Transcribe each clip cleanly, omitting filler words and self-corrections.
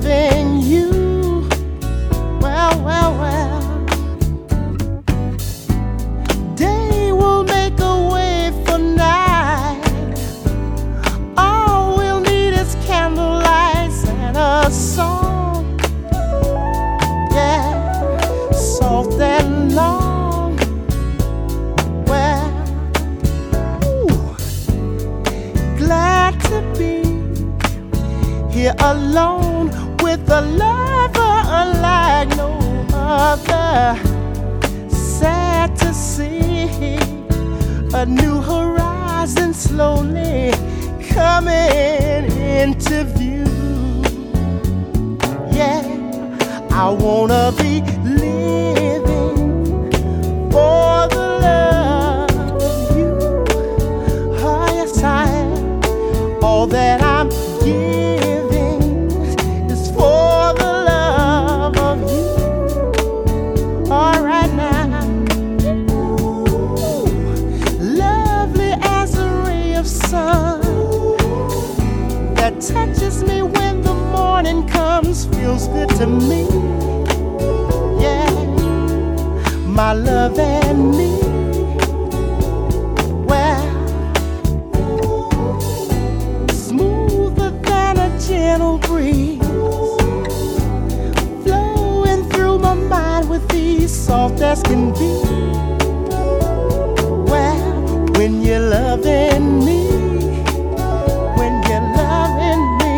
loving you. Well, well, well. Day will make a way for night. All we'll need is candlelights and a song. Yeah, soft and long. Well, ooh, glad to be here alone with a lover unlike no other. Sad to see a new horizon slowly coming into view. Yeah, I wanna be living for the love of you. Oh yes, I am. All that I'm giving is for the love of you. All right now. Ooh, lovely as a ray of sun that touches me when the morning comes, feels good to me. Yeah, my love and me. Well, smoother than a gentle breeze, flowing through my mind with ease, soft as can be. Well, when you're loving me, when you're loving me,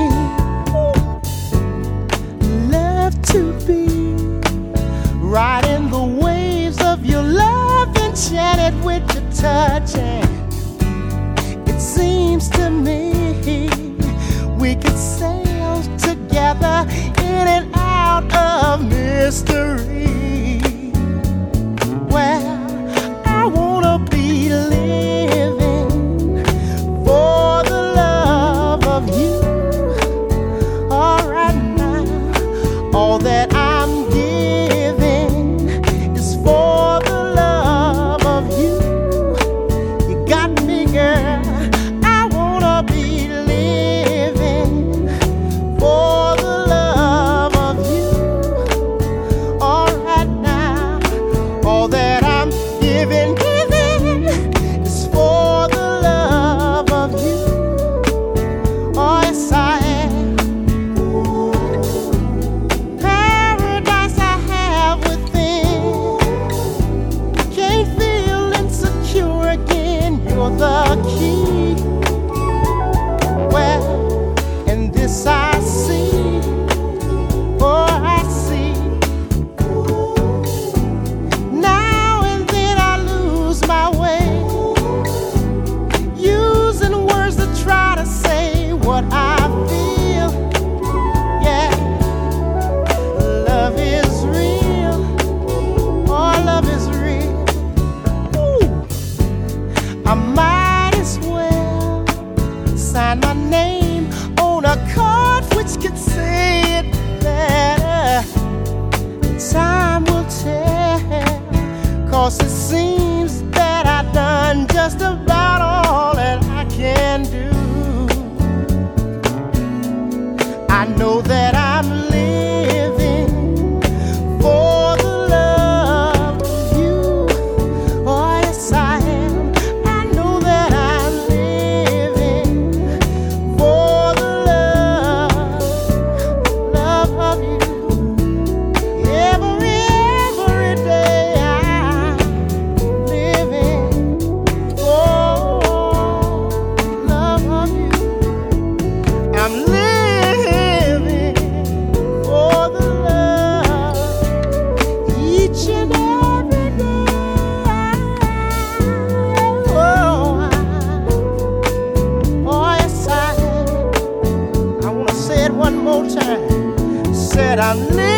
love to be riding the waves of your love, enchanted with your touch. And it seems to me we could sail together in and out of mystery. Well, I wanna be living for the love of you. All right now, all that I'm giving is for the love of you. You got me, girl. I wanna be living for the love of you. All right now, all that I'm giving is for the love of you. Oh yes, I am. Paradise I have within. Can't feel insecure again. You're the key. Well, and this I see. Oh, I see. Now and then I lose my way, using words to try to say what I feel. Yeah, love is real. Oh, love is real. Ooh, I might as well sign my name on a card which could say it better. Time will tell, 'cause it seems that I've done just about all that I can do. I know that I'm living for the love of you. Oh yes, I am. I know that I'm living for the love of you. Every day I'm living for love of you. I'm living for the love each and every day. Oh yes, I am. I wanna say it one more time. Said I'm living